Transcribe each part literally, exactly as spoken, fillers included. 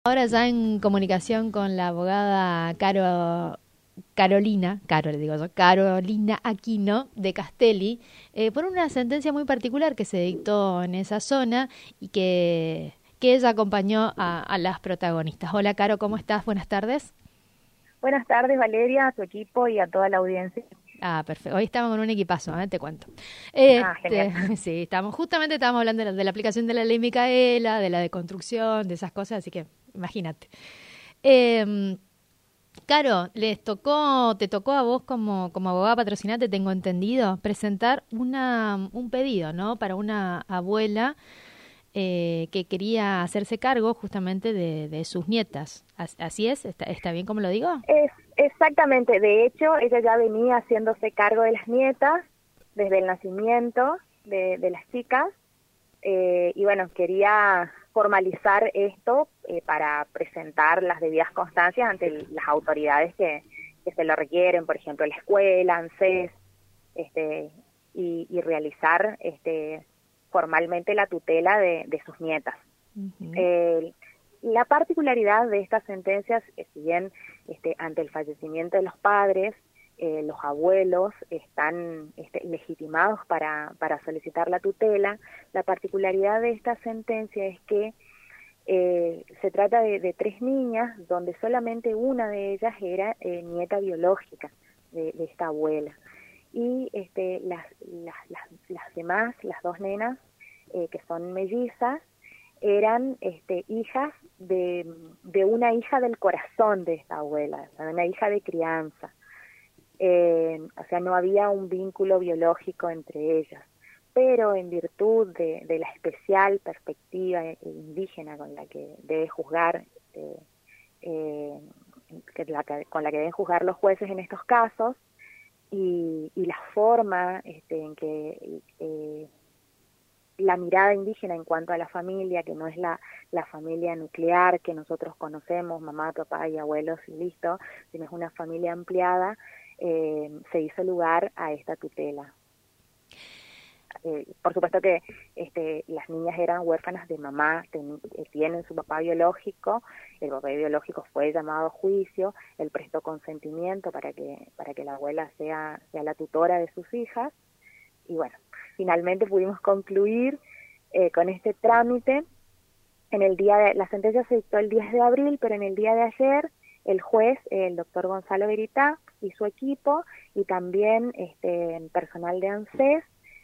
Ahora ya en comunicación con la abogada Caro, Carolina, Caro le digo yo, Carolina Aquino de Castelli, eh, por una sentencia muy particular que se dictó en esa zona y que, que ella acompañó a, a las protagonistas. Hola Caro, ¿cómo estás? Buenas tardes. Buenas tardes, Valeria, a tu equipo y a toda la audiencia. Ah, perfecto. Hoy estamos con un equipazo, ¿eh? Te cuento. Ah, Este, genial. sí, estamos, justamente estábamos hablando de la, de la aplicación de la ley Micaela, de la deconstrucción, de esas cosas, así que imagínate. Eh, Caro, les tocó, te tocó a vos como, como abogada patrocinante, tengo entendido, presentar una, un pedido, ¿no? Para una abuela eh, que quería hacerse cargo justamente de, de sus nietas. As- ¿Así es? ¿Está, está bien como lo digo? Es exactamente, de hecho, ella ya venía haciéndose cargo de las nietas desde el nacimiento de, de las chicas, eh, y bueno, quería formalizar esto eh, para presentar las debidas constancias ante el- las autoridades que, que se lo requieren, por ejemplo, la escuela, ANSES, este, y, y realizar este, formalmente la tutela de, de sus nietas. Ujú. Eh, la particularidad de estas sentencias, es si bien este, ante el fallecimiento de los padres, eh, los abuelos están este, legitimados para, para solicitar la tutela, la particularidad de esta sentencia es que eh, se trata de, de tres niñas, donde solamente una de ellas era eh, nieta biológica de, de esta abuela. Y este, las, las, las, las demás, las dos nenas, eh, que son mellizas, eran este, hijas de, de una hija del corazón de esta abuela, de una hija de crianza. Eh, o sea, no había un vínculo biológico entre ellas. Pero en virtud de, de la especial perspectiva indígena con la que debe juzgar, eh, eh, que la que, con la que deben juzgar los jueces en estos casos, y, y la forma este, en que eh, la mirada indígena en cuanto a la familia, que no es la, la familia nuclear que nosotros conocemos, mamá, papá y abuelos y listo, sino es una familia ampliada, eh, se hizo lugar a esta tutela. Eh, por supuesto que este, las niñas eran huérfanas de mamá, ten, eh, tienen su papá biológico, el papá biológico fue llamado a juicio, él prestó consentimiento para que, para que la abuela sea, sea la tutora de sus hijas, y bueno, finalmente pudimos concluir eh, con este trámite. En el día de, la sentencia se dictó el diez de abril, pero en el día de ayer el juez, el doctor Gonzalo Veritá y su equipo, y también este, personal de ANSES,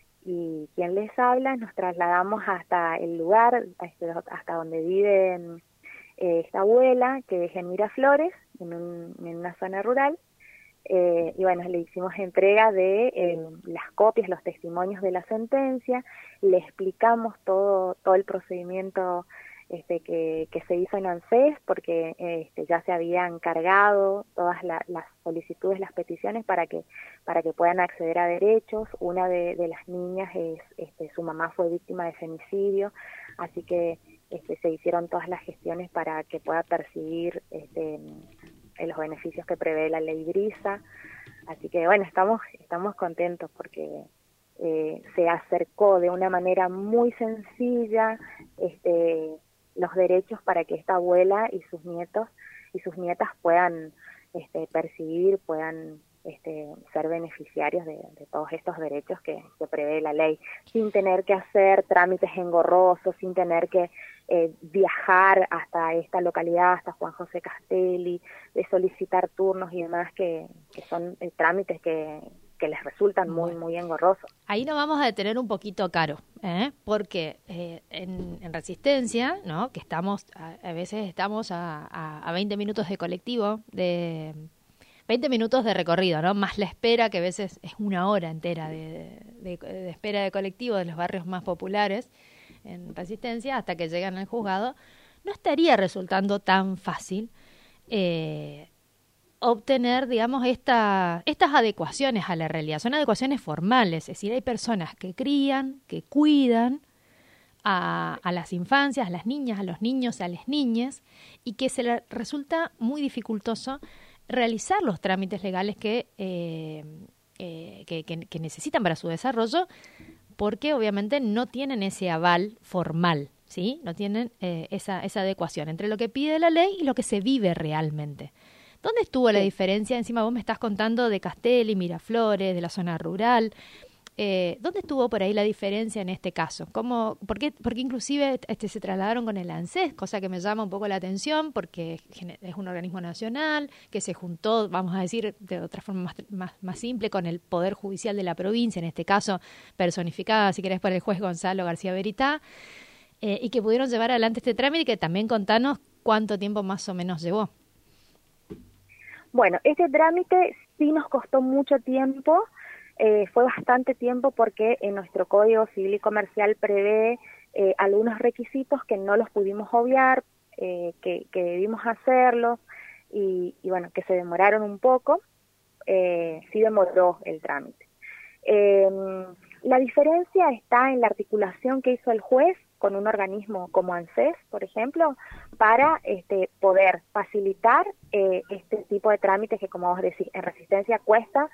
y quien les habla, nos trasladamos hasta el lugar, hasta donde vive eh, esta abuela, que es en Miraflores, en, un, en una zona rural. Eh, y bueno, le hicimos entrega de eh, las copias, los testimonios de la sentencia, le explicamos todo, todo el procedimiento este, que, que se hizo en ANSES, porque este, ya se habían cargado todas la, las solicitudes, las peticiones para que, para que puedan acceder a derechos. Una de, de las niñas, es, este, su mamá fue víctima de femicidio, así que este, se hicieron todas las gestiones para que pueda percibir este, en los beneficios que prevé la ley Brisa. Así que bueno, estamos, estamos contentos porque eh, se acercó de una manera muy sencilla este, los derechos para que esta abuela y sus nietos y sus nietas puedan este, percibir, puedan este, ser beneficiarios de, de todos estos derechos que, que prevé la ley, sin tener que hacer trámites engorrosos, sin tener que eh, viajar hasta esta localidad, hasta Juan José Castelli, de solicitar turnos y demás, que, que son eh, trámites que, que les resultan muy, Bueno. muy engorrosos. Ahí nos vamos a detener un poquito, Caro, ¿eh? Porque eh, en, en Resistencia, ¿no? Que estamos, a, a veces estamos a, a, a veinte minutos de colectivo, de veinte minutos de recorrido, ¿no? Más la espera, que a veces es una hora entera de, de, de espera de colectivo de los barrios más populares en Resistencia hasta que llegan al juzgado. No estaría resultando tan fácil eh, obtener, digamos, esta, estas adecuaciones a la realidad. Son adecuaciones formales, es decir, hay personas que crían, que cuidan a, a las infancias, a las niñas, a los niños, a las niñas, y que se les resulta muy dificultoso realizar los trámites legales que, eh, eh, que, que, que necesitan para su desarrollo, porque obviamente no tienen ese aval formal, ¿sí? No tienen eh, esa, esa adecuación entre lo que pide la ley y lo que se vive realmente. ¿Dónde estuvo la Sí. diferencia? Encima vos me estás contando de Castelli, Miraflores, de la zona rural. Eh, ¿Dónde estuvo por ahí la diferencia en este caso? ¿Cómo, por qué, porque inclusive este, se trasladaron con el ANSES, cosa que me llama un poco la atención porque es un organismo nacional que se juntó, vamos a decir, de otra forma más, más, más simple, con el Poder Judicial de la provincia, en este caso personificada, si querés, por el juez Gonzalo García Veritá, eh, y que pudieron llevar adelante este trámite y que también contanos cuánto tiempo más o menos llevó. Bueno, este trámite sí nos costó mucho tiempo. Eh, fue bastante tiempo porque en nuestro Código Civil y Comercial prevé eh, algunos requisitos que no los pudimos obviar, eh, que, que debimos hacerlos y, y bueno, que se demoraron un poco. Eh, sí demoró el trámite. Eh, la diferencia está en la articulación que hizo el juez con un organismo como ANSES, por ejemplo, para este, poder facilitar eh, este tipo de trámites que, como vos decís, en Resistencia cuesta.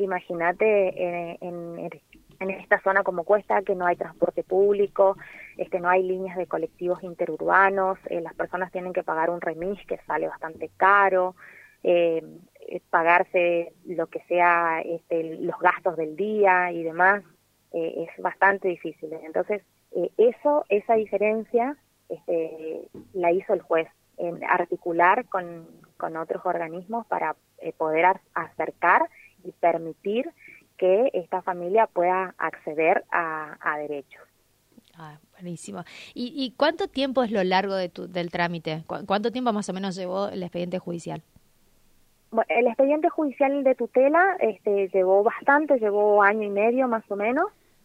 Imagínate en, en, en esta zona como cuesta, que no hay transporte público, este, no hay líneas de colectivos interurbanos, eh, las personas tienen que pagar un remis que sale bastante caro, eh, pagarse lo que sea este, los gastos del día y demás, eh, es bastante difícil. Entonces, eh, eso, esa diferencia este, la hizo el juez, en articular con, con otros organismos para eh, poder acercar y permitir que esta familia pueda acceder a, a derechos. Ah, buenísimo. ¿Y, y cuánto tiempo es lo largo de tu, del trámite? ¿Cu ¿Cuánto tiempo más o menos llevó el expediente judicial? Bueno, el expediente judicial de tutela este, llevó bastante, llevó año y medio más o menos,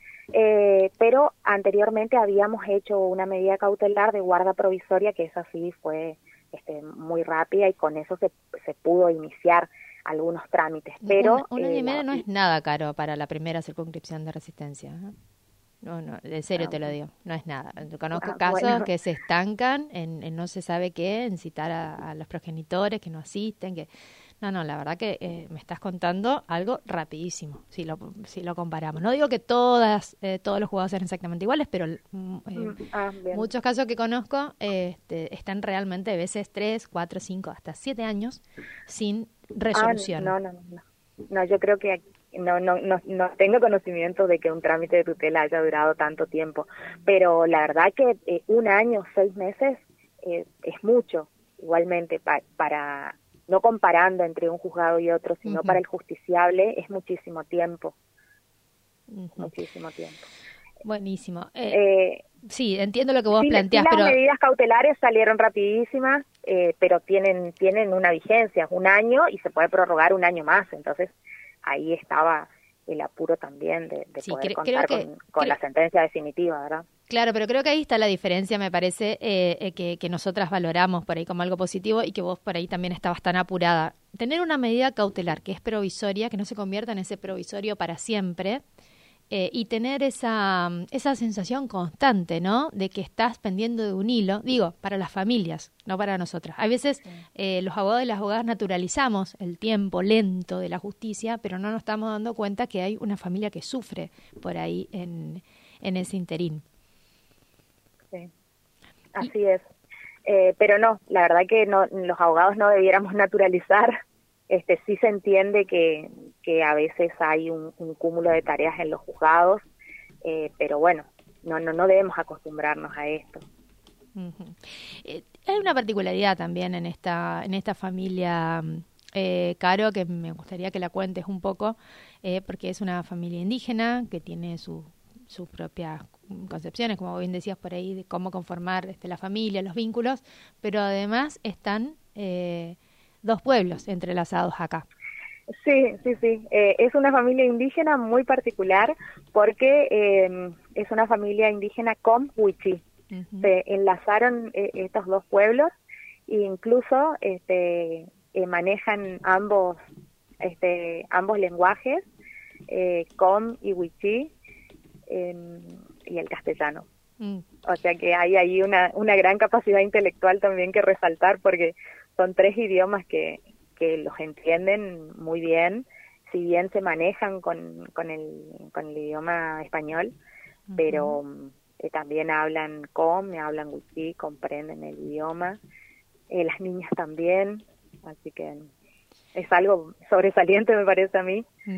eh, pero anteriormente habíamos hecho una medida cautelar de guarda provisoria, que esa sí fue este, muy rápida y con eso se, se pudo iniciar algunos trámites. Pero un, un año eh, y medio la, no es nada caro para la primera circunscripción de Resistencia, ¿eh? No, no, en serio te lo digo, no es nada. Conozco ah, casos bueno. que se estancan en, en no se sabe qué, en citar a, a los progenitores que no asisten, que no, no, la verdad que eh, me estás contando algo rapidísimo, si lo, si lo comparamos. No digo que todas, eh, todos los jugadores sean exactamente iguales, pero mm, eh, ah, muchos casos que conozco eh, este, están realmente a veces tres, cuatro, cinco, hasta siete años sin resolución. Ah, no, no, no, no. No, yo creo que no, no, no, no tengo conocimiento de que un trámite de tutela haya durado tanto tiempo, pero la verdad que eh, un año, seis meses eh, es mucho, igualmente, pa para, no comparando entre un juzgado y otro, sino Uh-huh. para el justiciable es muchísimo tiempo, Uh-huh. muchísimo tiempo. Buenísimo. Eh, Eh, sí, entiendo lo que vos sí, planteás, sí, las pero... medidas cautelares salieron rapidísimas, eh, pero tienen, tienen una vigencia, un año, y se puede prorrogar un año más, entonces ahí estaba el apuro también de, de Sí, poder cre contar creo que, con, con cre la sentencia definitiva, ¿verdad? Claro, pero creo que ahí está la diferencia, me parece, eh, eh, que, que nosotras valoramos por ahí como algo positivo y que vos por ahí también estabas tan apurada. Tener una medida cautelar que es provisoria, que no se convierta en ese provisorio para siempre, eh, y tener esa, esa sensación constante, ¿no? De que estás pendiendo de un hilo, digo, para las familias, no para nosotras. A veces sí. eh, los abogados y las abogadas naturalizamos el tiempo lento de la justicia, pero no nos estamos dando cuenta que hay una familia que sufre por ahí en, en ese interín. Sí, así y, es. Eh, pero no, la verdad que no, los abogados no debiéramos naturalizar. Este, sí se entiende que, que a veces hay un, un cúmulo de tareas en los juzgados, eh, pero bueno, no, no, no debemos acostumbrarnos a esto. Uh-huh. eh, hay una particularidad también en esta, en esta familia, eh, Caro, que me gustaría que la cuentes un poco, eh, porque es una familia indígena que tiene su, sus propias concepciones, como bien decías por ahí, de cómo conformar este, la familia, los vínculos, pero además están... Eh, dos pueblos entrelazados acá. Sí, sí, sí. Eh, es una familia indígena muy particular porque eh, es una familia indígena con Huichí. Uh-huh. Se enlazaron eh, estos dos pueblos e incluso este, eh, manejan ambos, este, ambos lenguajes, eh, Com y Huichí, eh, y el castellano. Uh-huh. O sea que hay ahí una, una gran capacidad intelectual también que resaltar porque son tres idiomas que, que los entienden muy bien, si bien se manejan con, con, el, con el idioma español, uh-huh. pero, eh, también hablan com, hablan wichí, comprenden el idioma, eh, las niñas también, así que es algo sobresaliente me parece a mí, Mm.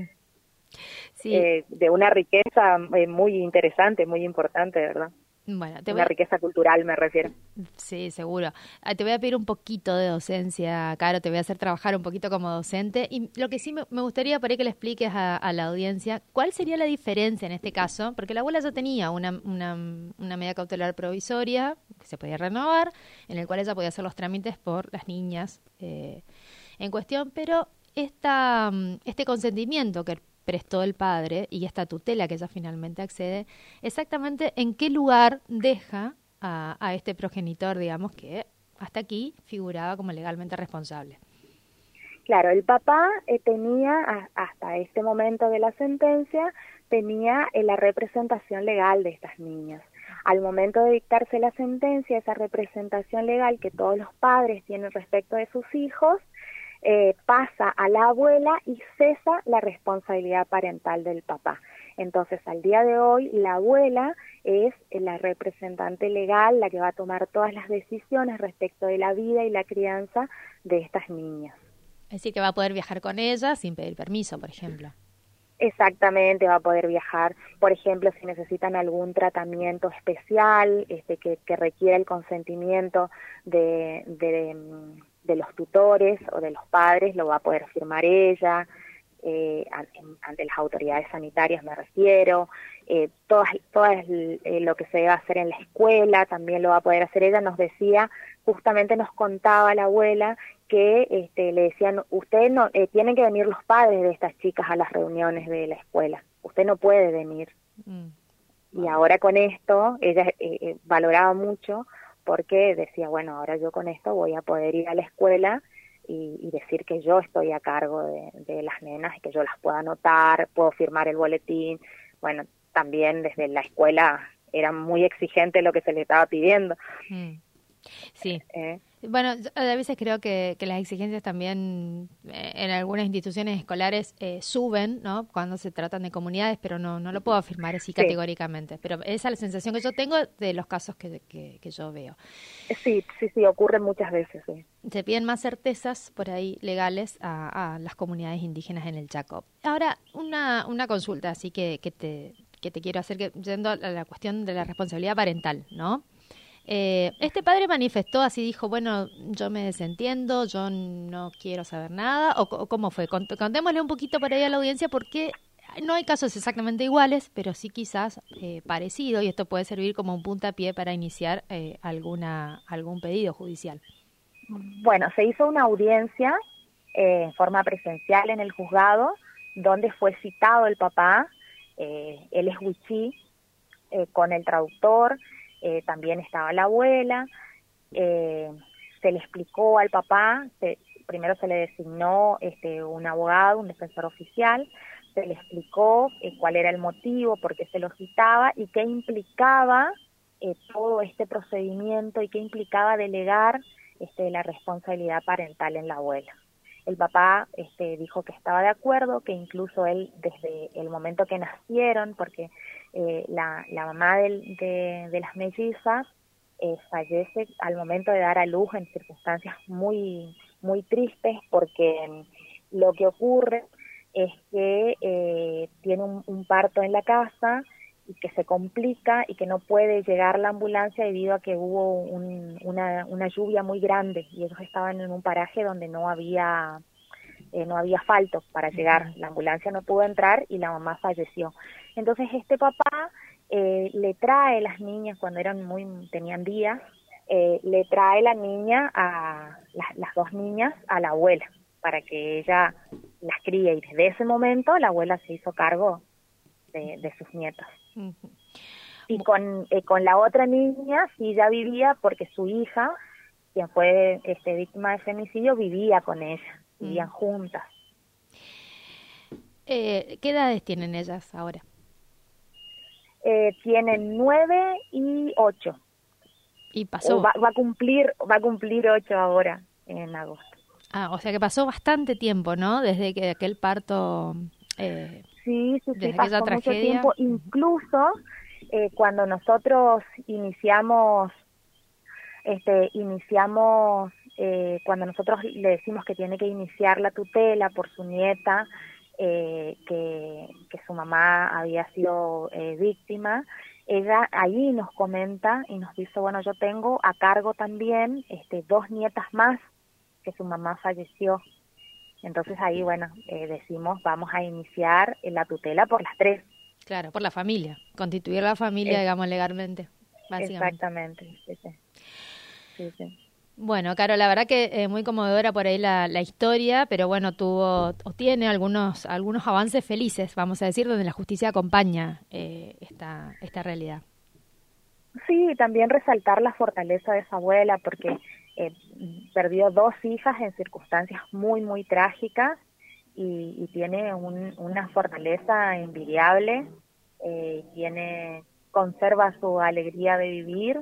Sí. eh, de una riqueza eh, muy interesante, muy importante, ¿verdad? Bueno, te voy Una a... riqueza cultural me refiero. Sí, seguro. Ah, te voy a pedir un poquito de docencia, Caro, te voy a hacer trabajar un poquito como docente. Y lo que sí me, me gustaría por ahí que le expliques a, a la audiencia, ¿cuál sería la diferencia en este caso? Porque la abuela ya tenía una, una, una medida cautelar provisoria que se podía renovar, en el cual ella podía hacer los trámites por las niñas eh, en cuestión, pero esta, mm, este consentimiento que prestó el padre y esta tutela que ella finalmente accede, exactamente en qué lugar deja a, a este progenitor, digamos, que hasta aquí figuraba como legalmente responsable. Claro, el papá eh, tenía, a, hasta este momento de la sentencia, tenía eh, la representación legal de estas niñas. Al momento de dictarse la sentencia, esa representación legal que todos los padres tienen respecto de sus hijos, eh, pasa a la abuela y cesa la responsabilidad parental del papá. Entonces, al día de hoy, la abuela es la representante legal, la que va a tomar todas las decisiones respecto de la vida y la crianza de estas niñas. Es decir, que va a poder viajar con ella sin pedir permiso, por ejemplo. Exactamente, va a poder viajar, por ejemplo, si necesitan algún tratamiento especial este, que, que requiera el consentimiento de, de, de los tutores o de los padres, lo va a poder firmar ella, eh, ante las autoridades sanitarias me refiero, eh, todas, todas eh, lo que se debe hacer en la escuela también lo va a poder hacer ella. Nos decía, justamente nos contaba la abuela que este, le decían, usted no, eh, tienen que venir los padres de estas chicas a las reuniones de la escuela, usted no puede venir. Mm. Y ahora con esto, ella eh, eh, valoraba mucho porque decía, bueno, ahora yo con esto voy a poder ir a la escuela y, y decir que yo estoy a cargo de, de las nenas y que yo las puedo anotar, puedo firmar el boletín. Bueno, también desde la escuela era muy exigente lo que se le estaba pidiendo. Mm. Sí. Eh, Bueno, a veces creo que, que las exigencias también eh, en algunas instituciones escolares eh, suben, ¿no? Cuando se tratan de comunidades, pero no no lo puedo afirmar así sí. categóricamente. Pero esa es la sensación que yo tengo de los casos que, que, que yo veo. Sí, sí, sí, ocurre muchas veces, sí. Se piden más certezas por ahí legales a, a las comunidades indígenas en el Chaco. Ahora, una, una consulta así que, que, te, que te quiero hacer, que, yendo a la cuestión de la responsabilidad parental, ¿no? Eh, este padre manifestó así, dijo, bueno, yo me desentiendo, yo no quiero saber nada, o, o cómo fue. Cont- contémosle un poquito por ahí a la audiencia porque no hay casos exactamente iguales, pero sí quizás eh, parecido, y esto puede servir como un puntapié para iniciar eh, alguna algún pedido judicial. Bueno, se hizo una audiencia eh, en forma presencial en el juzgado, donde fue citado el papá, eh, él es wichí, eh, con el traductor. Eh, también estaba la abuela, eh, se le explicó al papá, se, primero se le designó este, un abogado, un defensor oficial, se le explicó eh, cuál era el motivo, por qué se lo citaba y qué implicaba eh, todo este procedimiento y qué implicaba delegar este, la responsabilidad parental en la abuela. El papá este, dijo que estaba de acuerdo, que incluso él desde el momento que nacieron, porque eh, la, la mamá del, de, de las mellizas eh, fallece al momento de dar a luz en circunstancias muy, muy tristes, porque lo que ocurre es que eh, tiene un, un parto en la casa y que se complica y que no puede llegar la ambulancia debido a que hubo un, una, una lluvia muy grande y ellos estaban en un paraje donde no había eh, no había asfalto para llegar, la ambulancia no pudo entrar y la mamá falleció. Entonces este papá eh, le trae las niñas cuando eran muy tenían días, eh, le trae la niña a las, las dos niñas a la abuela para que ella las críe y desde ese momento la abuela se hizo cargo de, de sus nietas. Uh-huh. Y con eh, con la otra niña sí ya vivía porque su hija, quien fue este, víctima de femicidio, vivía con ella, vivían uh-huh. juntas. Eh, ¿Qué edades tienen ellas ahora? Eh, tienen nueve y ocho. Y pasó. Va, va a cumplir, va a cumplir ocho ahora en agosto. Ah, o sea que pasó bastante tiempo, ¿no? Desde que aquel parto. Eh, sí, sí, sí, pasó mucho tiempo. Incluso eh, cuando nosotros iniciamos, este, iniciamos, eh, cuando nosotros le decimos que tiene que iniciar la tutela por su nieta, eh, que, que su mamá había sido eh, víctima, ella ahí nos comenta y nos dice, bueno, yo tengo a cargo también este, dos nietas más que su mamá falleció. Entonces ahí, bueno, eh, decimos, vamos a iniciar la tutela por las tres. Claro, por la familia, constituir la familia, Es, digamos, legalmente, básicamente. Exactamente, sí, sí. Sí, sí. Bueno, Caro, la verdad que eh, muy conmovedora por ahí la, la historia, pero bueno, tuvo o tiene algunos algunos avances felices, vamos a decir, donde la justicia acompaña eh, esta esta realidad. Sí, también resaltar la fortaleza de esa abuela, porque eh, perdió dos hijas en circunstancias muy, muy trágicas y, y tiene un, una fortaleza envidiable, eh, tiene conserva su alegría de vivir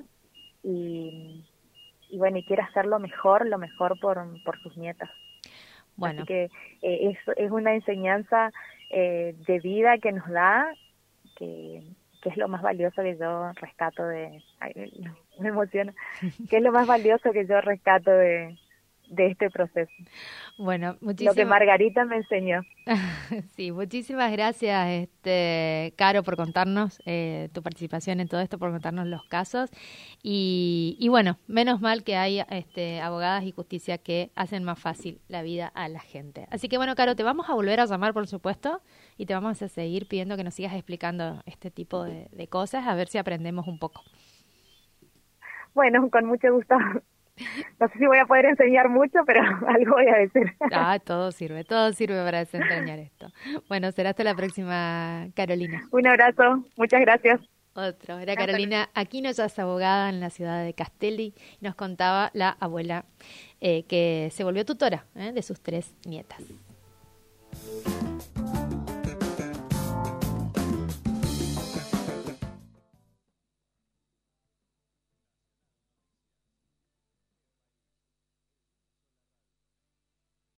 y, y bueno, y quiere hacer lo mejor, lo mejor por, por sus nietas. Bueno. Así que eh, es, es una enseñanza eh, de vida que nos da, que... que es lo más valioso que yo rescato de... Ay, me emociona. ¿Qué es lo más valioso que yo rescato de, de este proceso? Bueno, muchísimas... Lo que Margarita me enseñó. Sí, muchísimas gracias, este, Caro, por contarnos eh, tu participación en todo esto, por contarnos los casos. Y, y bueno, menos mal que hay este, abogadas y justicia que hacen más fácil la vida a la gente. Así que bueno, Caro, te vamos a volver a llamar, por supuesto, y te vamos a seguir pidiendo que nos sigas explicando este tipo de, de cosas, a ver si aprendemos un poco. Bueno, con mucho gusto. No sé si voy a poder enseñar mucho, pero algo voy a decir. Ah, todo sirve, todo sirve para desentrañar esto. Bueno, será hasta la próxima, Carolina. Un abrazo, muchas gracias. Otro, era Carolina Aquino, ya es abogada en la ciudad de Castelli, y nos contaba la abuela eh, que se volvió tutora eh, de sus tres nietas.